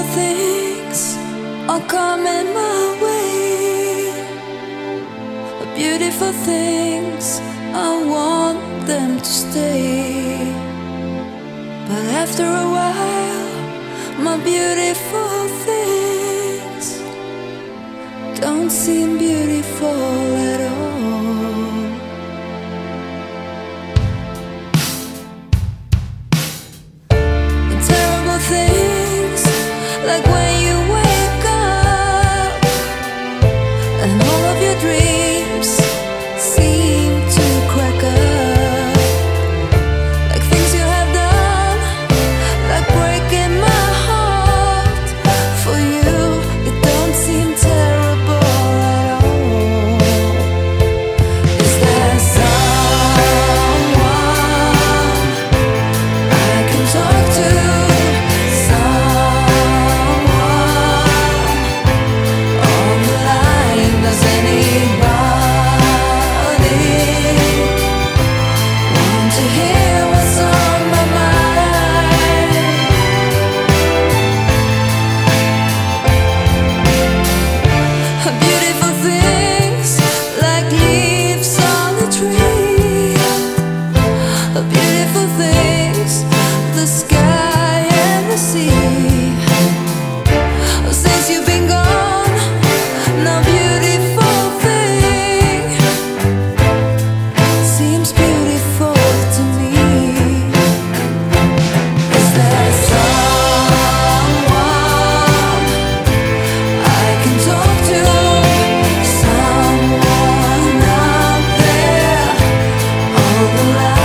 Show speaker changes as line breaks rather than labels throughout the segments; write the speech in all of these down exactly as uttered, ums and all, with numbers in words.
things are coming my way. Beautiful things, I want them to stay. But after a while, my beautiful things don't seem beautiful at all. The terrible things, like when you wake up and all of your dreams seem to crack up, like things you have done, like breaking my heart. For you, it don't seem terrible at all. Is there someone I can talk to? Beautiful things, the sky and the sea. Since you've been gone, no beautiful thing seems beautiful to me. Is there someone I can talk to? Someone out there on the line?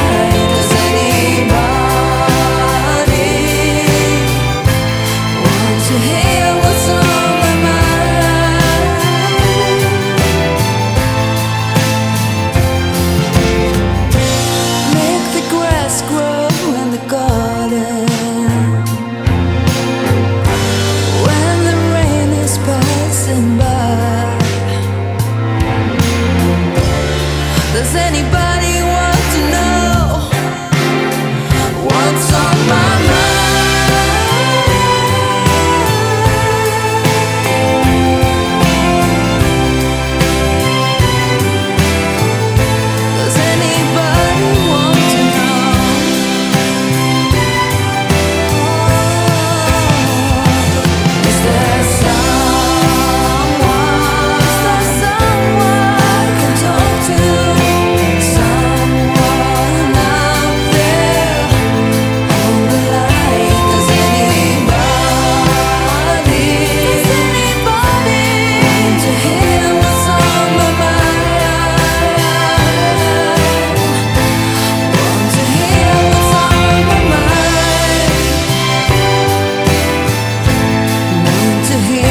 Does anybody want to know what's on my mind? Does anybody want to know? Is there someone, is there someone I can talk to? To hear